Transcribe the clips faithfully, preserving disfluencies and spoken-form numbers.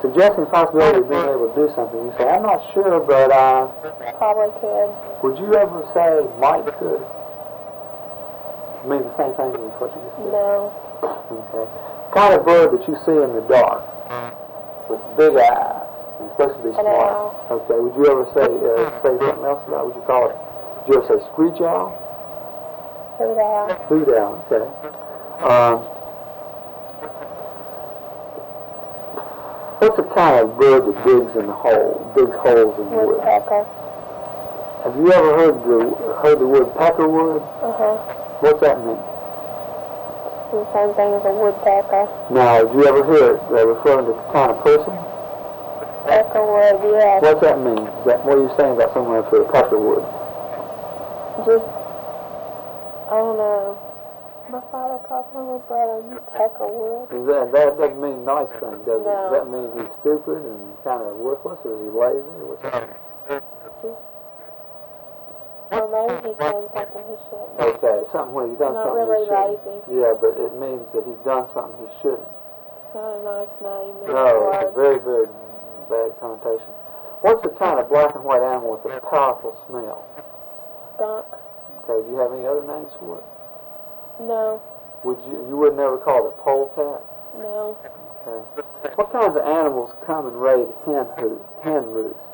Suggesting the possibility of being able to do something. You say, I'm not sure, but uh, probably could. Would you ever say might could? I mean the same thing as what you just said? No. Okay. Kind of bird that you see in the dark with big eyes. It's supposed to be An smart. owl. Okay. Would you ever say uh, say something else about it? Would you call it? Would you ever say screech owl? Hoot owl. Hoot owl. Okay. Um, what's the kind of bird that digs in the hole, digs holes in the wood? Woodpecker. Have you ever heard the heard the word peckerwood? Uh huh. What's that mean? The same thing as a woodpecker. Now, did you ever hear it uh, referring to the kind of person? Peckerwood, yes. What's that mean? Is that, what are you saying about someone for a peckerwood? Just, I don't know. My father called my little brother, you peckerwood. Is that, that doesn't mean nice thing, does it? No. Does that mean he's stupid and kind of worthless, or is he lazy, or what's that mean? Or maybe he's done something he shouldn't. Okay, something when he's done Not something really he shouldn't. lazy. Yeah, but it means that he's done something he shouldn't. It's not a nice name. No, it's a very, very bad connotation. What's the kind of black and white animal with a powerful smell? Skunk. Okay, do you have any other names for it? No. Would you, you would never call it a polecat? No. Okay. What kinds of animals come and raid hen, hoot, hen roosts?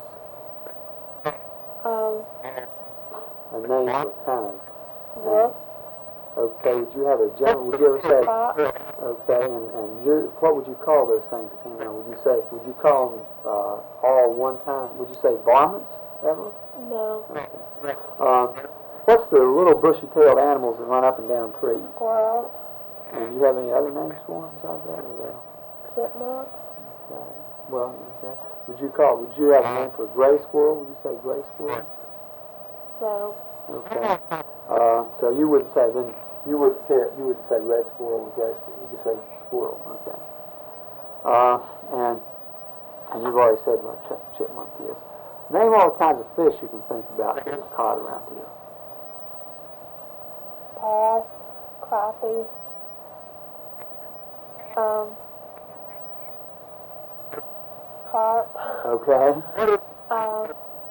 Um, A name for kind of. Rook. Okay, would you have a general, would you ever say, Fox. okay, and, and you, what would you call those things that came out? Would you say, would you call them uh, all one kind? Would you say varmints ever? No. Okay. Um, what's the little bushy-tailed animals that run up and down trees? Squirrel. And do you have any other names for them besides that? Or no? Chipmunk. Okay. Well, okay. Would you call, would you have a name for a gray squirrel? Would you say gray squirrel? No. Okay. Uh, so you wouldn't say, then you wouldn't care, you wouldn't say red squirrel or gray squirrel. You just say squirrel. Okay. Uh, and and you've already said what ch- chipmunk is. Name all the kinds of fish you can think about that are caught around here. Bass. Crappie. Um. Carp. Okay. Um.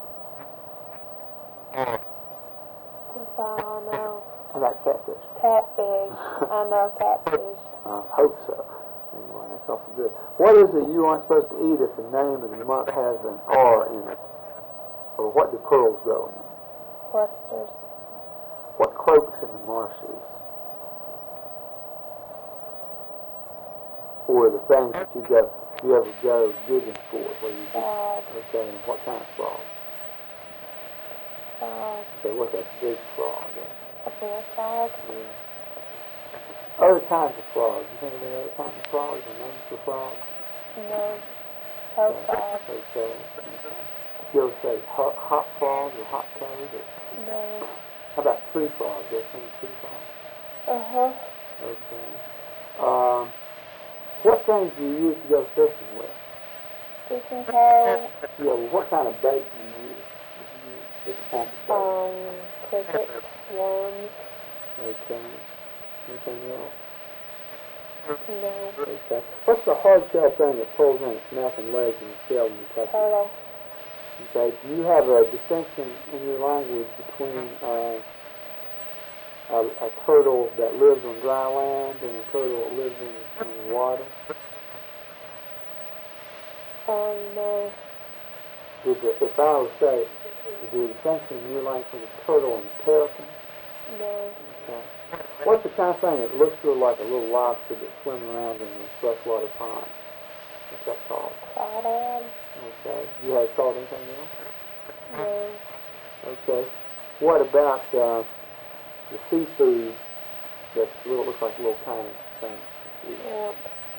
That's all I know. How about catfish? Catfish. I know catfish. I hope so. Anyway, that's awful good. What is it you aren't supposed to eat if the name of the month has an R in it? Or what do pearls grow in? Oysters. What croaks in the marshes? Or the things that you go, you ever go digging for? Where you Frog. Okay, and what kind of frog? Frog. Okay, what's that big frog? A bull frog. Yeah. Other kinds of frogs. You think of any other kinds of frogs or names for frogs? No. Toe frog. Okay. You ever say hot, hot frog or hot toad? Or No. how about tree frogs? You ever seen tree frogs? Uh-huh. Okay. Um, what things do you use to go fishing with? Fishing pole. Yeah, well, what kind of bait do you use? Do you use different kinds of bait? Um, crickets. Worms. Okay. Anything else? No. Okay. What's the hard shell thing that pulls in its neck and legs and its shell when you touch it? Turtle. Okay. Do you have a distinction in your language between uh, a, a turtle that lives on dry land and a turtle that lives in, in water? Um, no. Is it, if I would say, is there a distinction in your language between a turtle and a terrapin? No. Okay. What's the kind of thing that looks sort of like a little lobster that's swimming around in a freshwater pond? What's that called? Crawdad. Okay. You have called anything else? No. Okay. What about uh, the seafood that little, looks like a little tiny thing? Yep.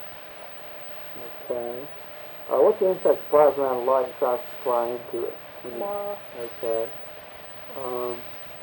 Okay. Uh, what's the insect that flies around the light and tries to fly into it? Moth. Okay. Um,